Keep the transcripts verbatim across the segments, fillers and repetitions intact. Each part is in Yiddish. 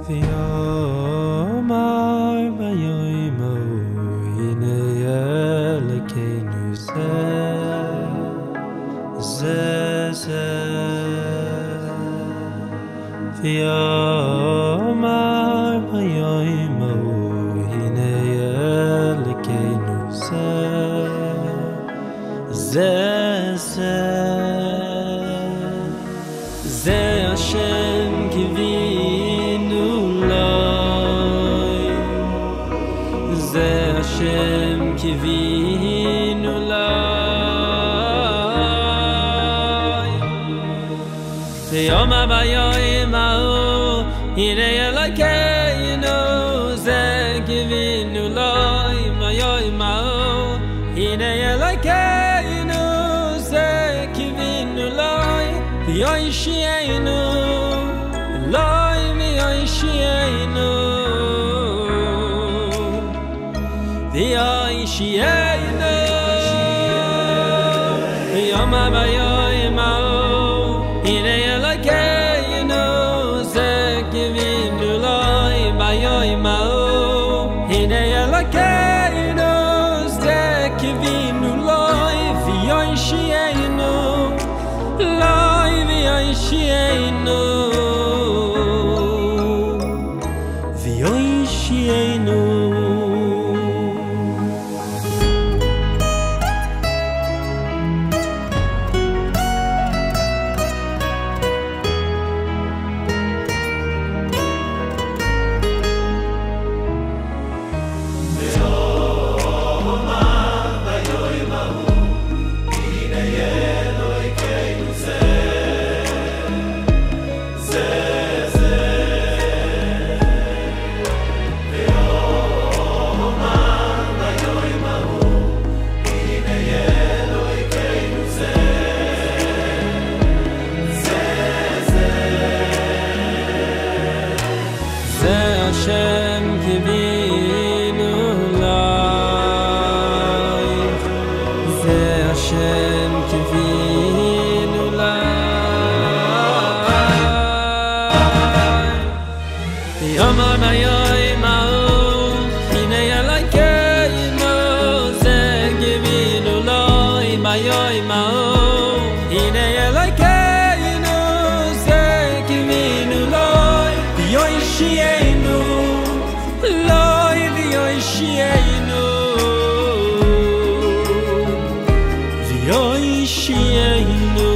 ויאמר ויאמרו הנה אלוקינו זה זה זה ויאמר ויאמרו הנה אלוקינו זה זה זה זה השם קיווינו לו זה השם קיווינו לו ויאמר ויאמרו הנה אלוקינו זה קיווינו לו ויאמרו הנה אלוקינו זה קיווינו לו ויושיענו אלוהי ויושיענו ויושיענו ויאמר ויאמרו הנה אלוקינו זה קיווינו לו ויאמרו הנה אלוקינו זה קיווינו לו ויושיענו אלוהי ויושיענו ויושיענו השם קיווינו לך זה השם קיווינו לך ויאמר ויאמרו הנה אלוקינו זה קיווינו לו ויאמרו הנה אלוקינו זה קיווינו לו ויושיענו אלוהי ויושיענו ויושיענו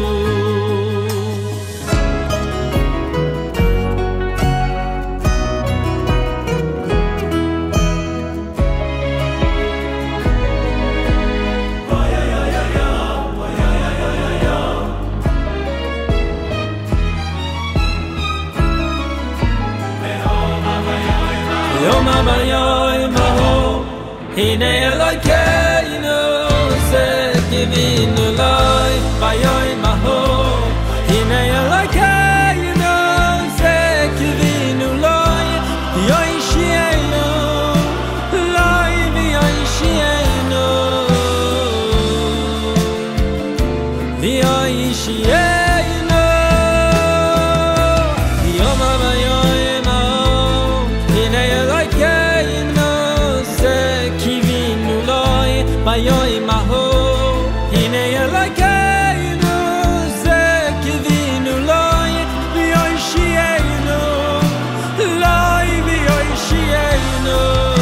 ויאמר ויאמרו הנה אלוקינו זה קיווינו לו ויאמרו הנה אלוקינו זה קיווינו לו ויושיענו אלוהי ויושיענו ויושיענו ויאמר ויאמרו הנה אלוקינו זה קיווינו לו ויאמרו הנה אלוקינו זה קיווינו לו ויושיענו אלוהי ויושיענו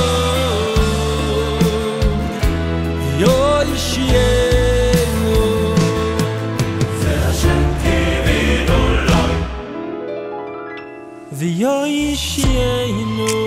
ויושיענו זה השם קיווינו לו ויושיענו